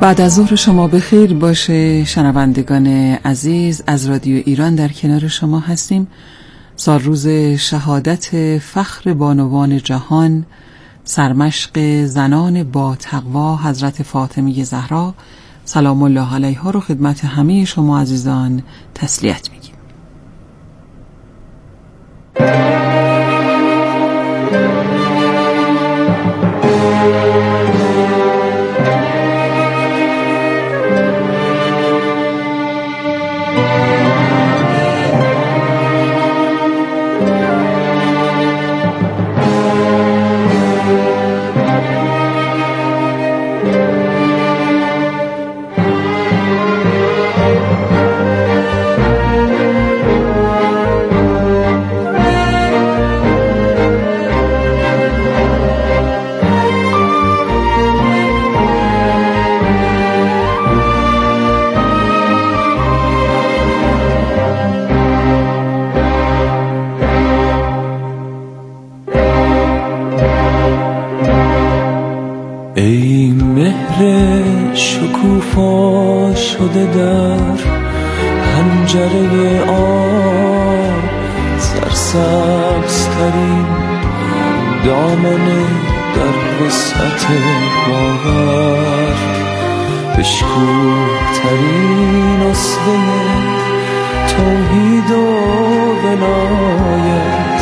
بعد از ظهر شما بخیر باشه شنوندگان عزیز. از رادیو ایران در کنار شما هستیم. سال روز شهادت فخر بانوان جهان، سرمشق زنان با تقوا حضرت فاطمه زهرا سلام الله علیها رو خدمت همه شما عزیزان تسلیت میگیم. ای مهر شکوفا شده در پنجره آب، سرسبزترین دامنه در وسعت باور، بشکوه‌ترین اصله توحید و ولایت،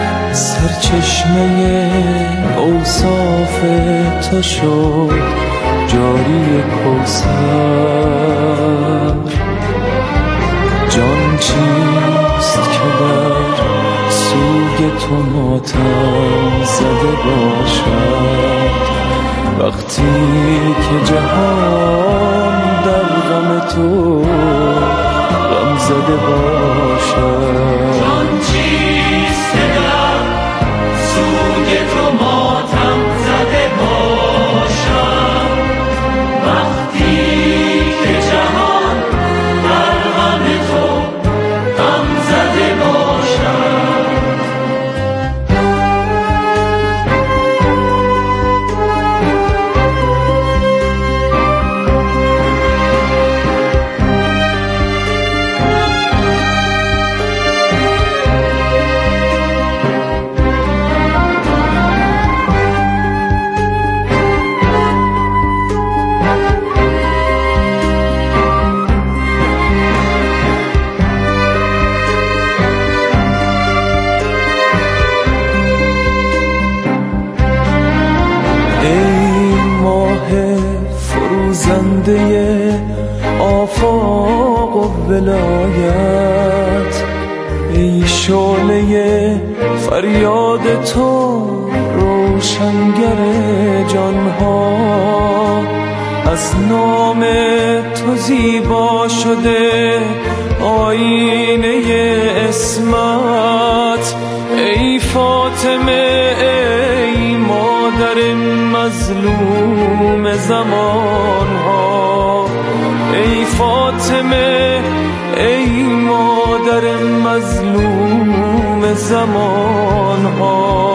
سرچشمه اوصاف تو شد جاری کوثر. جان چیست که در سوگ تو ماتم زده باشد، وقتی که جهان در غم تو غم زده باشد. جان چیست که در سوگ تو ماتم زده باشد، وقتی که جهان در غم تو غم زده باشد. فروزنده آفاق و ولایت، ای شعله فریاد تو روشنگر جانها، از نام تو زیبا شده آینه اسمت، ای فاطمه ای مادر مظلوم زمان ها، ای فاطمه ای مادر مظلوم زمان ها.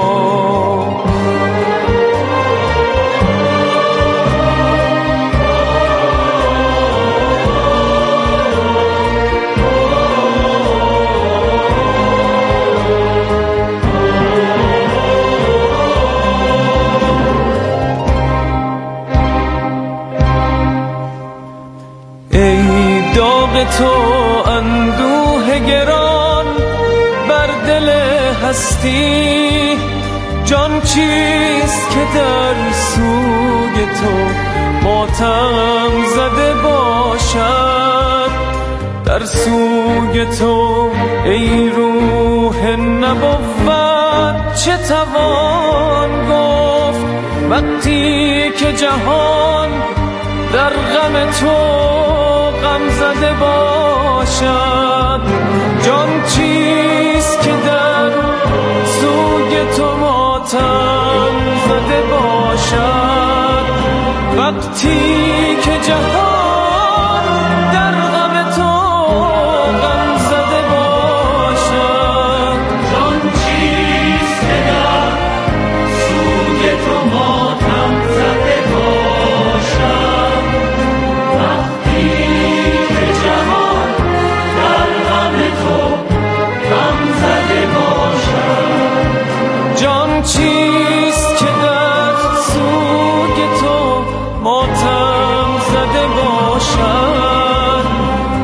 تو اندوه گران بر دل هستی، جان چیست که در سوگ تو ماتم زده باشد، در سوگ تو ای روح نبوت چه توان گفت، وقتی که جهان در غم تو غم زده باشد. جان چیست که در سوگ تو ماتم زده باشد، وقتی که جهان در غم تو غم زده باشد. جان چیست که در سوگ تو ماتم زده باشد،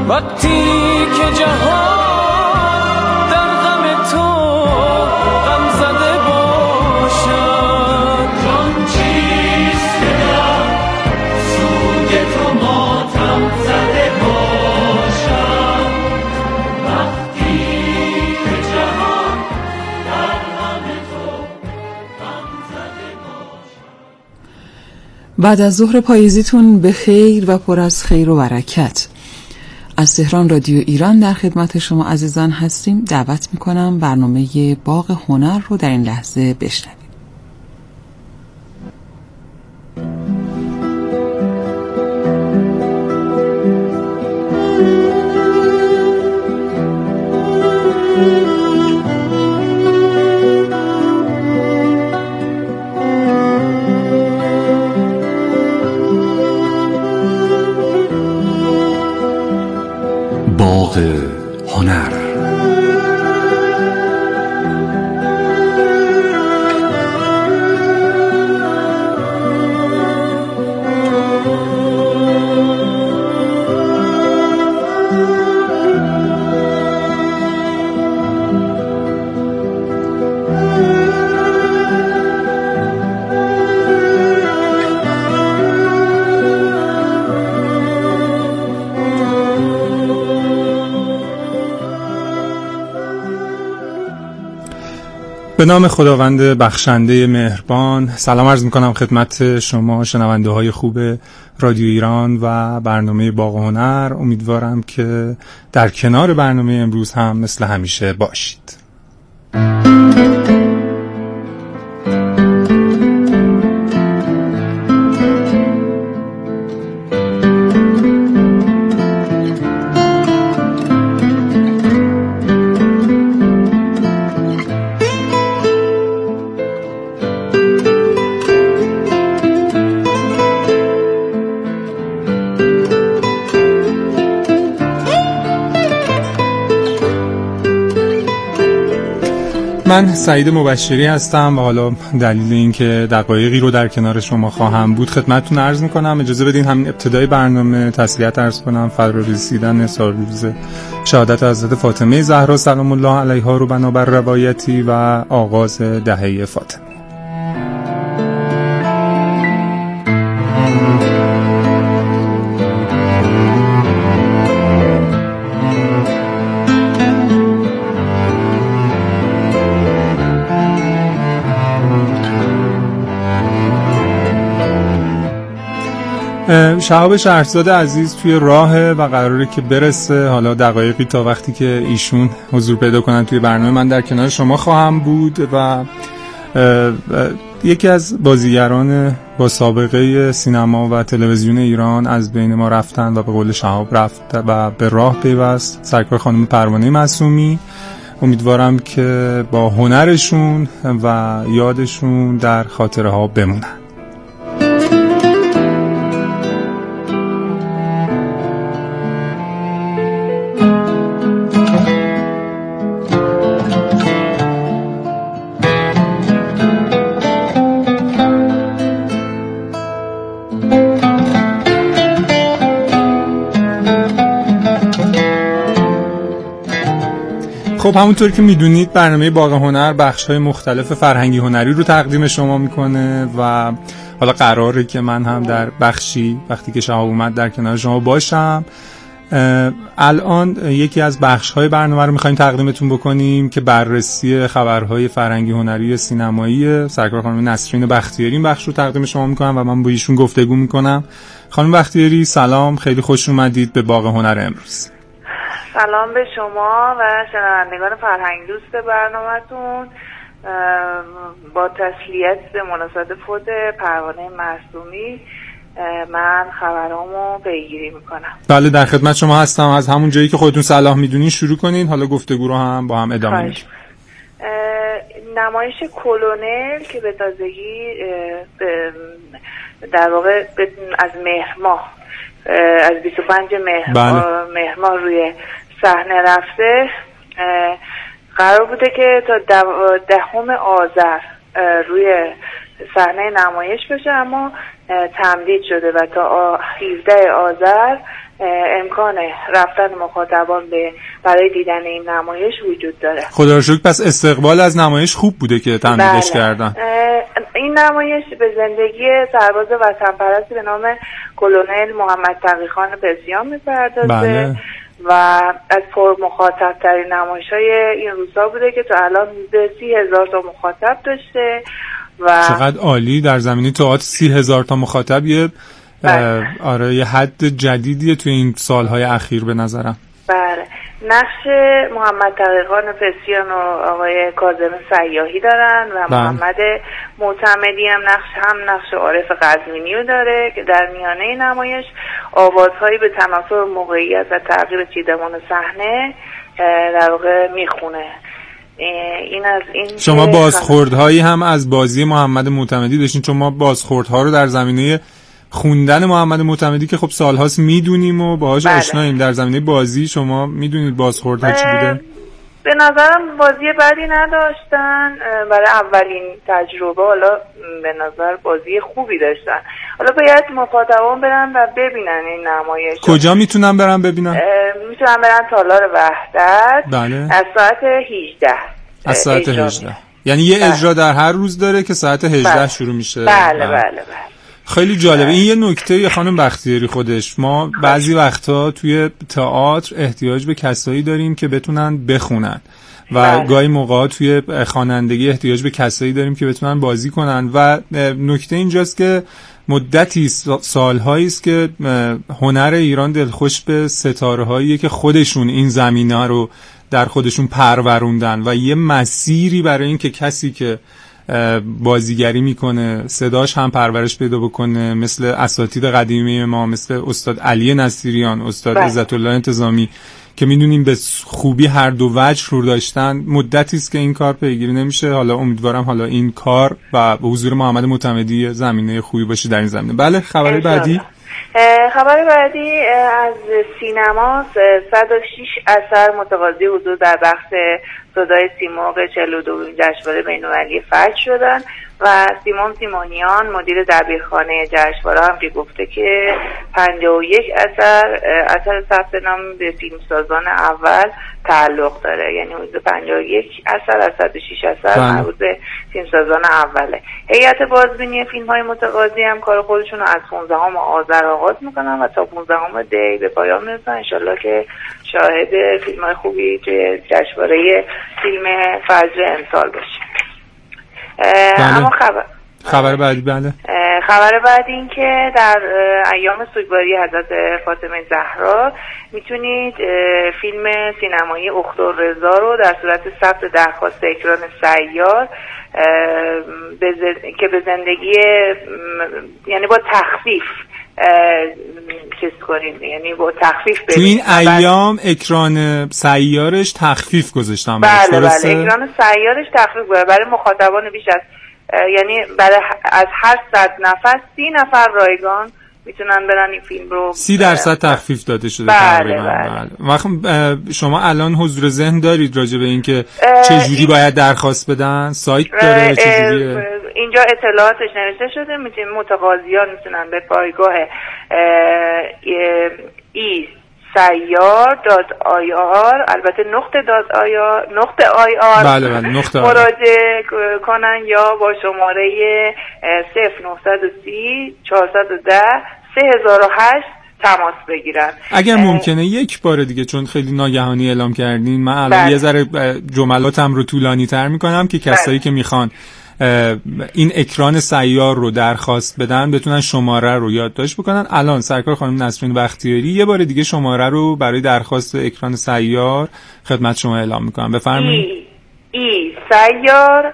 وقتی که جهان در غم تو غم زده باشد. جان چیست که در سوگ تو ماتم زده باشد. وقتی که جهان در غم تو غم زده باشد. بعد از ظهر پاییزیتون به خیر و پر از خیر و برکت. از تهران رادیو ایران در خدمت شما عزیزان هستیم. دعوت میکنم برنامه باغ هنر رو در این لحظه بشنویم. باغ هنر. به نام خداوند بخشنده مهربان، سلام عرض میکنم خدمت شما شنونده های خوب رادیو ایران و برنامه باغ هنر. امیدوارم که در کنار برنامه امروز هم مثل همیشه باشید. من سعید مبشری هستم و حالا دلیل اینکه دقایقی رو در کنار شما خواهم بود خدمتتون عرض میکنم. اجازه بدین همین ابتدای برنامه تسلیت عرض کنم فرارسیدن سالروز شهادت حضرت فاطمه زهرا سلام الله علیها رو بنابر روایتی و آغاز دهه فاطمه. شهاب شهرزاد عزیز توی راه و قراره که برسه. حالا دقایقی تا وقتی که ایشون حضور پیدا کنن توی برنامه من در کنار شما خواهم بود و یکی از بازیگران با سابقه سینما و تلویزیون ایران از بین ما رفتن و به قول شهاب رفت و به راه پیوست، سرکار خانم پروانه معصومی. امیدوارم که با هنرشون و یادشون در خاطره ها بمونن. خب همونطور که میدونید برنامه باغ هنر بخش‌های مختلف فرهنگی هنری رو تقدیم شما میکنه و حالا قراره که من هم در بخشی وقتی که شهاب اومد در کنار شما باشم. الان یکی از بخش‌های برنامه رو می‌خوایم تقدیمتون بکنیم که بررسی خبرهای فرهنگی هنری سینمایی سرکار خانم نسرین بختیاری این بخش رو تقدیم شما می‌کنم و من با ایشون گفتگو می‌کنم. خانم بختیاری سلام، خیلی خوش اومدید به باغ هنر امروز. سلام به شما و شنوندگان فرهنگ دوست برنامه‌تون. با تسلیت به مناسبت فوت پروانه معصومی من خبرامو پیگیری میکنم. بله در خدمت شما هستم. از همون جایی که خودتون صلاح میدونین شروع کنین، حالا گفتگو رو هم با هم ادامه میدیم. نمایش کلونل که به تازگی در واقع از مهر ماه از 25 مهر ماه روی صحنه رفته، قرار بوده که تا 10 آذر روی صحنه نمایش بشه، اما تمدید شده و تا 17 آذر امکان رفتن مخاطبان برای دیدن این نمایش وجود داره. خدا رو شکر. پس استقبال از نمایش خوب بوده که تمدیدش کردن. این نمایش به زندگی سرباز وطن پرستی به نام کلونل محمد تقی‌خان پسیان می‌پردازه. بله. و از پر مخاطب ترین نمایش‌های این روزها بوده که تا الان 30,000 تا مخاطب داشته و چقدر عالی. در زمینه تئاتر 30,000 تا مخاطب یه آره یه حد جدیدیه توی این سالهای اخیر به نظرم. بله. نقش محمد تقی‌خان پسیان و آقای کاظم سیاحی دارن و محمد معتمدی هم نقش عارف قزوینی رو داره که در میانه نمایش آوازهایی به تناسب موقعیت و تغییر چیدمان صحنه در واقع میخونه. این از این شما بازخوردهایی هم از بازی محمد معتمدی داشتین؟ چون ما بازخوردها رو در زمینه خوندن محمد معتمدی که خب سالهاست میدونیم و باهاش آشناییم، در زمینه بازی شما میدونید بازخوردها چی بوده؟ به نظرم بازی بدی نداشتن برای اولین تجربه. حالا به نظر بازی خوبی داشتن. حالا باید مخاطبان برن و ببینن این نمایش. کجا میتونن برن ببینن؟ میتونن برن تالار وحدت. بله. از ساعت 18. از ساعت 18. یعنی یه اجرا در هر روز داره که ساعت 18 شروع میشه. بله. خیلی جالبه. این یه نکته خانم بختیاری خودش، ما بعضی وقتا توی تئاتر احتیاج به کسایی داریم که بتونن بخونن و گاهی موقعا توی خوانندگی احتیاج به کسایی داریم که بتونن بازی کنن و نکته اینجاست که مدتی سالهایی است که هنر ایران دلخوش به ستاره‌هایی که خودشون این زمینه رو در خودشون پروروندن و یه مسیری برای این که کسی که بازیگری میکنه صداش هم پرورش پیدا بکنه، مثل اساتید قدیمی ما، مثل استاد علی نصیریان، استاد عزت الله انتظامی که میدونیم به خوبی هر دو وجه رو داشتن. مدتی است که این کار پیگیری نمیشه. حالا امیدوارم حالا این کار و به حضور محمد معتمدی زمینه خوبی باشه در این زمینه. بله، خبر بعدی. خبر بعدی از سینما 106 اثر متقاضی حضور در بخش صدای سیمرغ 42 جشنواره بین‌المللی فجر شدن و سیمون سیمونیان مدیر دبیرخانه جشنواره هم که گفته که 51 اثر ثبت نام به فیلمسازان اول تعلق داره. یعنی حدود 51 اثر از 106 اثر مربوط به فیلمسازان اوله. هیئت بازبینی فیلم‌های متقاضی هم کار خودشون رو از 15 آذر آغاز میکنن و تا 15 دی به پایان میرسن. انشالله که شاهد فیلم‌های خوبی توی جشنواره فیلم فجر امسال باشه. اما خبر بعدی. بله، خبر بعدی این که در ایام سوگواری حضرت فاطمه زهرا میتونید فیلم سینمایی اختررضا رو در صورت ثبت درخواست اکران سیار که به زندگی یعنی با تخفیف چیز کنید، یعنی با تخفیف تو این ایام اکران سیارش تخفیف گذاشتم. بله، اکران سیارش تخفیف برای مخاطبان بیش از یعنی برای از هر 100 نفر 30 نفر رایگان میتونن برن این فیلم رو 30% تخفیف داده شده. بله. شما الان حضور ذهن دارید راجع به این که چجوری باید درخواست بدن؟ سایت داره چجوریه؟ اینجا اطلاعاتش نوشته شده. میتونن متقاضیان میتونن به پایگاه سیار.ir البته .ir بله مراجعه کنن یا با شماره 0930 410 3008 تماس بگیرن. اگر ممکنه یک بار دیگه، چون خیلی ناگهانی اعلام کردین، من الان یه ذره جملاتم رو طولانی تر میکنم که کسایی که میخوان این اکران سیار رو درخواست بدن بتونن شماره رو یادداشت بکنن. الان سرکار خانم نسرین بختیاری یه بار دیگه شماره رو برای درخواست اکران سیار خدمت شما اعلام میکنم. بفرمایید. سیار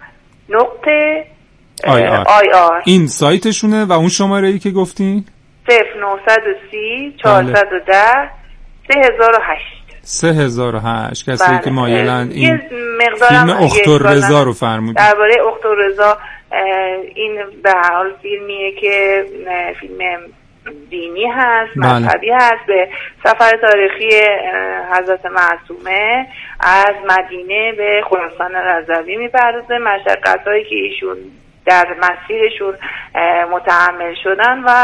.ir این سایتشونه و اون شماره ای که گفتین 0930 410 3008 کسی که مایلن این فیلم اختررضا رو فرمودید. درباره اختررضا، این به هر حال فیلمیه که فیلم دینی هست، مذهبی هست، به سفر تاریخی حضرت معصومه از مدینه به خراسان رضوی میپردازه، مشقت‌هایی که ایشون در مسیرشون متحمل شدن و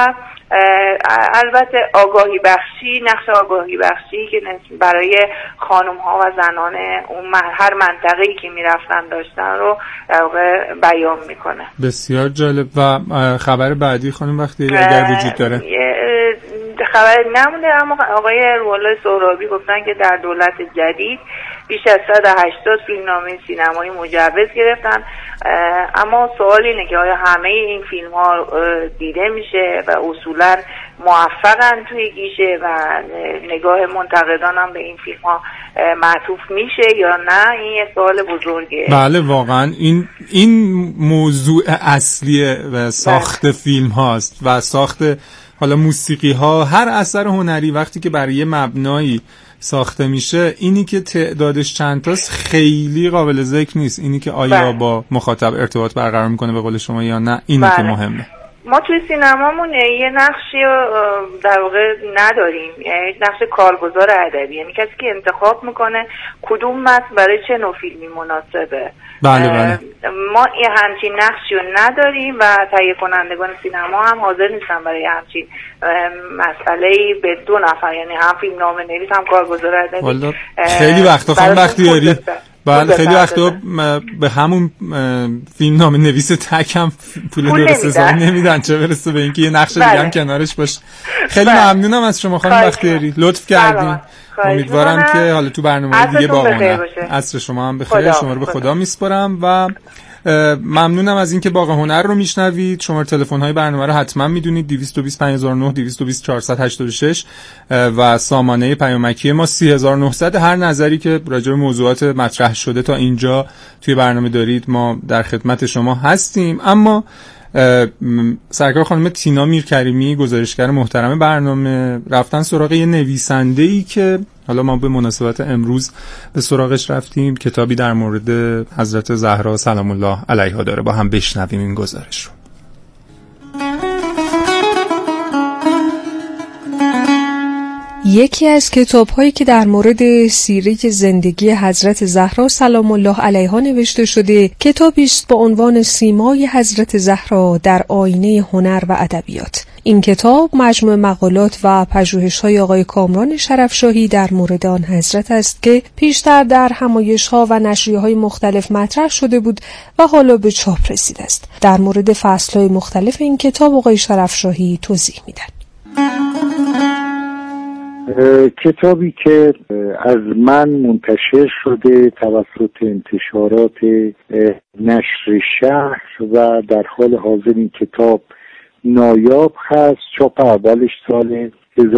البته نقش آگاهی بخشی که برای خانم ها و زنان اون هر منطقه‌ای که میرفتن داشتن رو در واقع بیان میکنه. بسیار جالب. و خبر بعدی خانم بختیاری اگر وجود داره؟ خبر نمونده، اما آقای روح‌الله سهرابی گفتن که در دولت جدید بیش از 180 فیلمنامه سینمایی مجوز گرفتن، اما سوال اینه که آیا همه این فیلم ها دیده میشه و اصولا موفقن توی گیشه و نگاه منتقدان هم به این فیلم ها معطوف میشه یا نه؟ این یه سوال بزرگه. بله واقعا این موضوع اصلی ساخت فیلم هاست و ساخت حالا موسیقی ها، هر اثر هنری وقتی که برای مبنایی ساخته میشه، اینی که تعدادش چند تاست خیلی قابل ذکر نیست. اینی که آیا با مخاطب ارتباط برقرار میکنه به قول شما یا نه، اینی که مهمه. ما توی سینمامون یه نقشی در واقع نداریم، یعنی نقش کارگزار ادبی، یعنی کسی که انتخاب میکنه کدوم متن برای چه نوع فیلمی مناسبه. بله. ما یه همچین نقشی رو نداریم و تهیه کنندگان سینما هم حاضر نیستن برای همچین مسئله‌ای به دو نفر، یعنی هم فیلمنامه نویس هم کارگزار ادبی. خیلی وقتا خانم بختیاری بله خیلی وقتا به همون فیلمنامه نویس تک هم پول درست حسابی نمیدن، چه برسه به اینکه یه نقش دیگه هم کنارش باشه. خیلی ممنونم از شما خانم بختیاری، لطف کردین. امیدوارم که حالا تو برنامه دیگه باقی عصر شما هم بخیر. شما رو به خدا میسپارم و ممنونم از اینکه باغ هنر رو میشنوید. شماره تلفن های برنامه رو حتما میدونید: 220 5009 220 486 و سامانه پیامکی ما 3900. هر نظری که راجع به موضوعات مطرح شده تا اینجا توی برنامه دارید ما در خدمت شما هستیم. اما سرکار خانم تینا میرکریمی، گزارشگر محترم برنامه، رفتن سراغ یه نویسنده‌ای که حالا ما به مناسبت امروز به سراغش رفتیم، کتابی در مورد حضرت زهرا سلام الله علیها داره. با هم بشنویم این گزارش رو. یکی از کتاب‌هایی که در مورد سیره زندگی حضرت زهرا سلام الله علیها نوشته شده، کتابی است با عنوان سیمای حضرت زهرا در آینه هنر و ادبیات. این کتاب مجموع مقالات و پژوهش‌های آقای کامران شرفشاهی در مورد آن حضرت است که پیشتر در همایش‌ها و نشریه‌های مختلف مطرح شده بود و حالا به چاپ رسیده است. در مورد فصل‌های مختلف این کتاب آقای شرفشاهی توضیح میدن. کتابی که از من منتشر شده توسط انتشارات نشر شهر و در حال حاضر این کتاب نایاب هست. چاپ اولش سال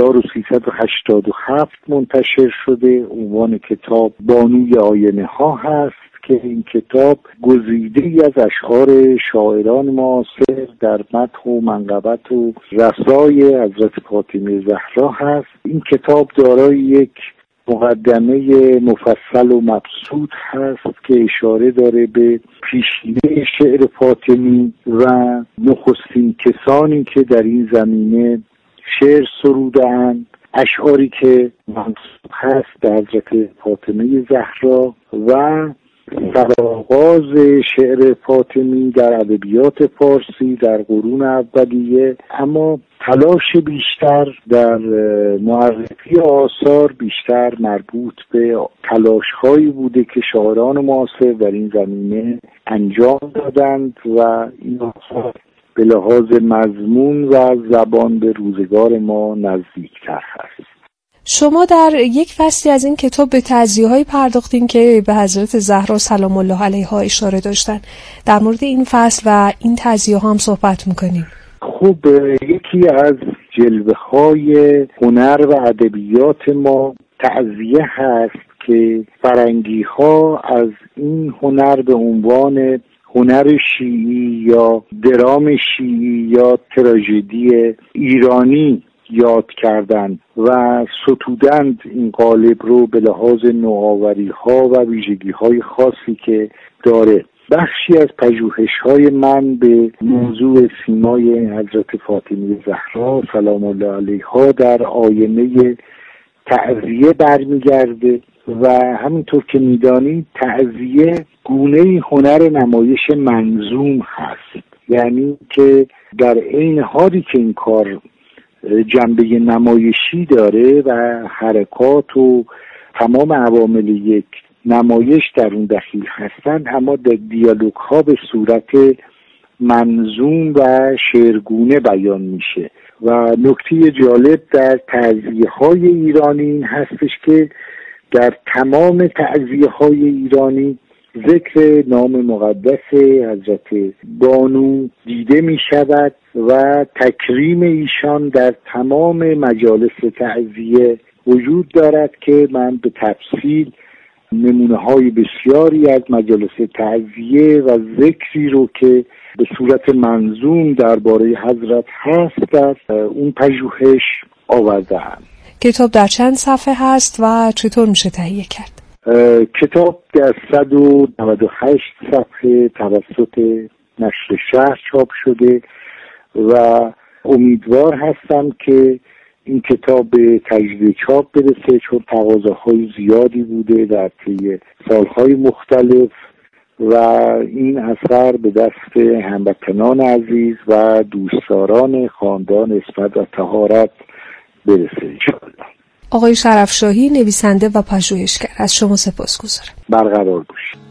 1387 منتشر شده. عنوان کتاب بانوی آینه ها هست که این کتاب گزیده‌ای از اشعار شاعران معاصر در مدح و منقبت و رثای حضرت فاطمه زهرا هست. این کتاب دارای یک مقدمه مفصل و مبسوط هست که اشاره داره به پیشینه شعر فاطمی و نخستین کسانی که در این زمینه شعر سروده‌اند، اشعاری که منسوب هست به حضرت فاطمه زهرا و سرآغاز شعر فاطمی در ادبیات فارسی در قرون اولیه، اما تلاش بیشتر در معرفی آثار بیشتر مربوط به تلاش‌هایی بوده که شاعران معاصر در این زمینه انجام دادند و این آثار به لحاظ مضمون و زبان به روزگار ما نزدیکتر هست. شما در یک فصلی از این کتاب به تعزیه‌های پرداختین که به حضرت زهرا سلام الله علیها اشاره داشتن. در مورد این فصل و این تعزیه‌ها هم صحبت می‌کنیم. خب یکی از جلوه‌های هنر و ادبیات ما تعزیه هست که فرنگی‌ها از این هنر به عنوان هنر شیعی یا درام شیعی یا تراژدی ایرانی یاد کردند و ستودند این قالب رو به لحاظ نوآوری‌ها و ویژگی‌های خاصی که داره. بخشی از پژوهش‌های من به موضوع سیمای حضرت فاطمه زهرا سلام الله علیها در آینه تعزیه برمیگرده و همینطور که می‌دانید تعزیه گونه‌ای هنر نمایش منظوم هست، یعنی که در عین حالی که این کار جنبه نمایشی داره و حرکات و تمام عوامل یک نمایش در اون دخیل هستن، اما در دیالوگ ها به صورت منظوم و شعرگونه بیان میشه. و نکته جالب در تعزیه های ایرانی این هستش که در تمام تعزیه های ایرانی ذکر نام مقدس حضرت بانو دیده می شود و تکریم ایشان در تمام مجالس تعزیه وجود دارد که من به تفصیل نمونه های بسیاری از مجالس تعزیه و ذکری رو که به صورت منظوم درباره حضرت هست در اون پژوهش آوردم. کتاب در چند صفحه هست و چطور میشه تهیه کرد؟ کتاب در 198 صفحه توسط نشر شهر چاپ شده و امیدوار هستم که این کتاب به تجدید چاپ برسه، چون تقاضاهای زیادی بوده در طی سالهای مختلف و این اثر به دست هموطنان عزیز و دوستداران خاندان عصمت و طهارت برسه انشاءالله. آقای شرفشاهی، نویسنده و پژوهشگر، از شما سپاسگزارم. برقرار باشید.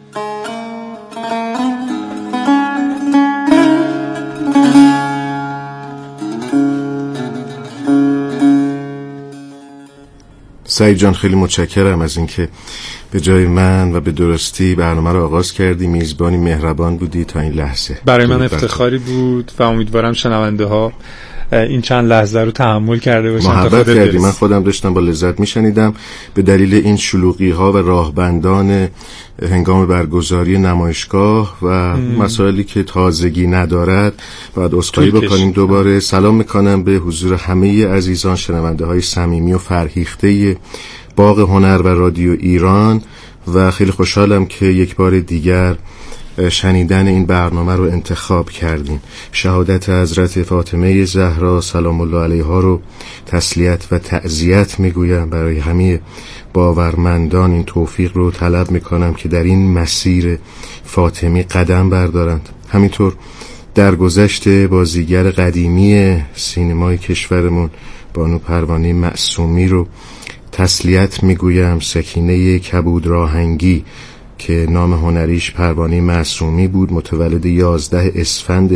سعید جان، خیلی متشکرم از اینکه به جای من و به درستی برنامه رو آغاز کردی. میزبانی مهربان بودی تا این لحظه. برای من افتخاری بود و امیدوارم شنونده ها این چند لحظه رو تحمل کرده باشن. محبت کردی، من خودم داشتم با لذت میشنیدم. به دلیل این شلوغی ها و راهبندان هنگام برگزاری نمایشگاه و مسائلی که تازگی ندارد باید عذرخواهی بکنیم. دوباره سلام میکنم به حضور همه عزیزان شنونده های صمیمی و فرهیخته باغ هنر و رادیو ایران و خیلی خوشحالم که یک بار دیگر شنیدن این برنامه رو انتخاب کردین. شهادت حضرت فاطمه زهرا سلام الله علیها رو تسلیت و تعزیت میگویم. برای همه باورمندان این توفیق رو طلب میکنم که در این مسیر فاطمی قدم بردارند. همینطور در گذشت بازیگر قدیمی سینمای کشورمون بانو پروانه معصومی رو تسلیت میگویم. سکینه کبود راهنگی که نام هنریش پروانه معصومی بود، متولد 11 اسفند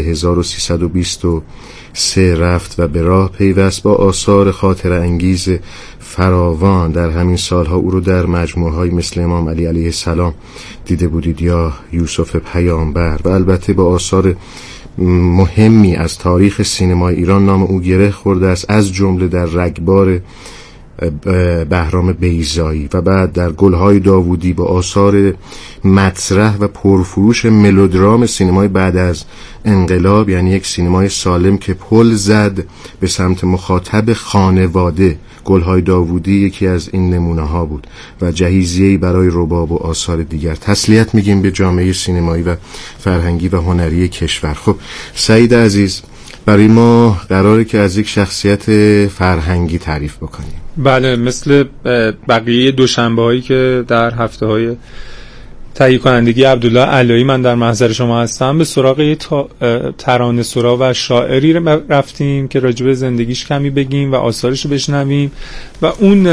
1323 رفت و به راه پیوست با آثار خاطر انگیز فراوان. در همین سالها او رو در مجموعه‌های مثل امام علی علیه السلام دیده بودید یا یوسف پیامبر و البته با آثار مهمی از تاریخ سینمای ایران نام او گره خورده است، از جمله در رگبار بهرام بیضایی و بعد در گلهای داوودی با آثار مطرح و پرفروش ملودرام سینمای بعد از انقلاب، یعنی یک سینمای سالم که پل زد به سمت مخاطب خانواده. گلهای داوودی یکی از این نمونه ها بود و جهیزیه‌ای برای رباب و آثار دیگر. تسلیت میگیم به جامعه سینمایی و فرهنگی و هنری کشور. خب سعید عزیز، برای ما قراره که از یک شخصیت فرهنگی تعریف بکنیم. بله، مثل بقیه دوشنبه‌هایی که در هفته‌های تهیه کنندگی عبدالله علایی من در محضر شما هستم، به سراغ ترانه سرا و شاعری رفتیم که راجع به زندگیش کمی بگیم و آثارش رو بشنویم و اون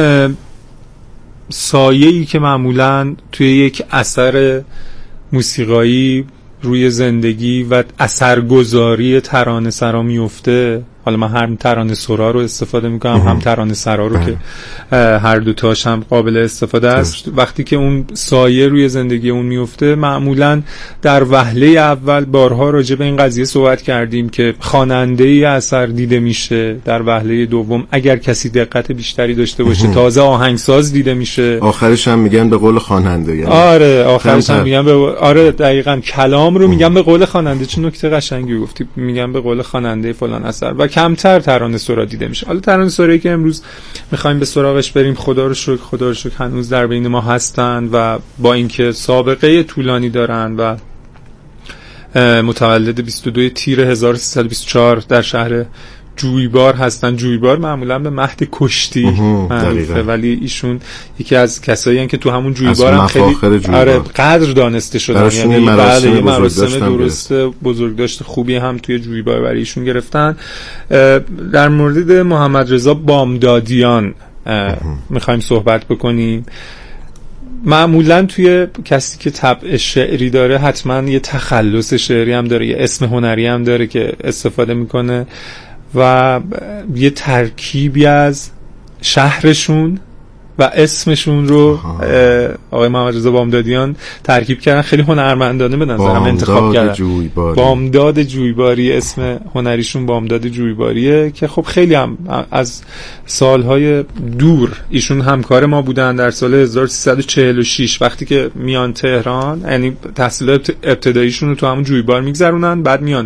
سایه‌ای که معمولاً توی یک اثر موسیقایی روی زندگی و اثرگذاری ترانه سرا میفته. حالا من هم ترانه سرا رو استفاده میکنم هم ترانه سرا رو که هر دوتاش هم قابل استفاده است. وقتی که اون سایه روی زندگی اون میفته، معمولا در وهله اول بارها راجع به این قضیه صحبت کردیم که خواننده اثر دیده میشه، در وهله دوم اگر کسی دقت بیشتری داشته باشه تازه آهنگساز دیده میشه، آخرش هم میگن به قول خواننده. یعنی آره آخرش هم میگن آره دقیقاً کلام رو میگن به قول خواننده. چه نکته قشنگی گفتی، میگن به قول خواننده فلان اثر و کمتر ترانه سرا دیده میشه. حالا ترانه سرایی که امروز میخوایم به سراغش بریم، خدا رو شکر هنوز در بین ما هستن و با اینکه سابقه طولانی دارن و متولد 22 تیر 1324 در شهر جویبار هستن. جویبار معمولا به مهد کشتی معروفه، ولی ایشون یکی از کسایی هستن که تو همون جویبار هم خیلی قدر دانسته شدن، یعنی مراسم درست بزرگداشت خوبی هم توی جویبار برای ایشون گرفتن. در مورد محمد رضا بامدادیان میخوایم صحبت بکنیم. معمولا توی کسی که طبع شعری داره حتما یه تخلص شعری هم داره، یه اسم هنری هم داره که استفاده میکنه و یه ترکیبی از شهرشون و اسمشون رو آقای محمد رضا بامدادیان ترکیب کردن. خیلی هنرمندانه به نظرم انتخاب کردن. بامداد جویباری اسم هنریشون بامداد جویباریه که خب خیلی هم از سالهای دور ایشون همکار ما بودن. در سال 1346 وقتی که میان تهران، یعنی تحصیلات ابتداییشون رو تو همون جویبار میگذرونن، بعد میان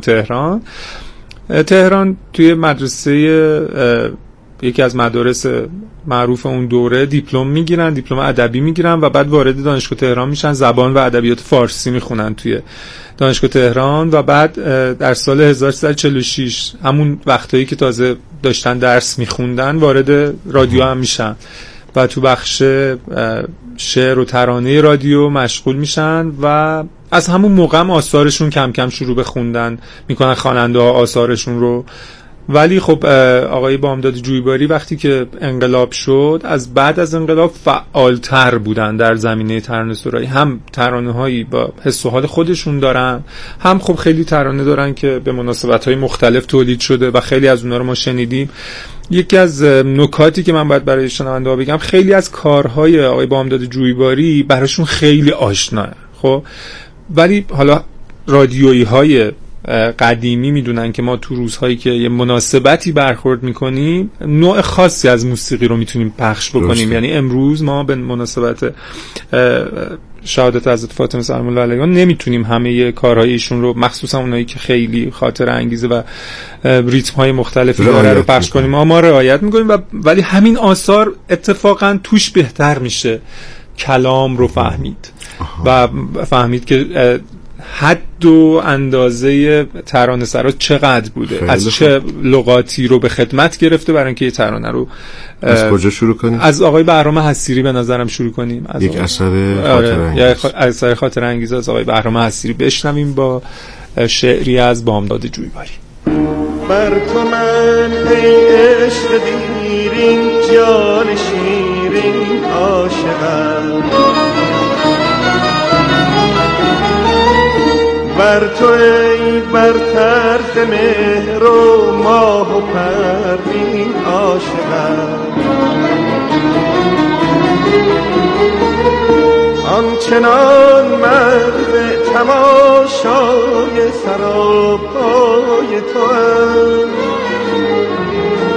تهران توی مدرسه یکی از مدارس معروف اون دوره دیپلم میگیرن، دیپلم ادبی میگیرن و بعد وارد دانشگاه تهران میشن، زبان و ادبیات فارسی میخونن توی دانشگاه تهران و بعد در سال 1346 همون وقتایی که تازه داشتن درس میخوندن وارد رادیو هم میشن و تو بخش شعر و ترانه رادیو مشغول میشن و از همون موقع هم آثارشون کم کم شروع به خوندن میکنن، خواننده ها آثارشون رو. ولی خب آقای بامداد جویباری وقتی که انقلاب شد، از بعد از انقلاب فعالتر بودن در زمینه ترانه‌سرایی. هم ترانه‌هایی با حس و حال خودشون دارن، هم خب خیلی ترانه دارن که به مناسبت‌های مختلف تولید شده و خیلی از اونها رو ما شنیدیم. یکی از نکاتی که من باید برای شنونده‌ها بگم، خیلی از کارهای آقای بامداد جویباری براشون خیلی آشناه، خب ولی حالا رادیویی‌های قدیمی میدونن که ما تو روزهایی که یه مناسبتی برخورد میکنیم نوع خاصی از موسیقی رو میتونیم پخش بکنیم. یعنی امروز ما به مناسبت شهادت حضرت فاطمه سلام الله علیها نمیتونیم همه کارهای ایشون رو، مخصوصا اونایی که خیلی خاطر انگیزه و ریتم های مختلفی داره رو پخش کنیم. ما رعایت میکنیم ولی همین آثار اتفاقا توش بهتر میشه کلام رو فهمید و فهمید که حد و اندازه ترانه سرا چقدر بوده، از چه لغاتی رو به خدمت گرفته برای اینکه یه ترانه رو. از کجا شروع کنیم؟ از آقای بهرام حسیری به نظرم شروع کنیم. از یک اثر خاطر انگیز از آقای بهرام حسیری بشنویم با شعری از بامداد جویباری. بر تو من ای عشق دیرین، جان شیرین عاشقم، بر تو ای بر طرف مهر و ماه و پروین عاشقم، آنچنان مغز تماشای سراپای تو هم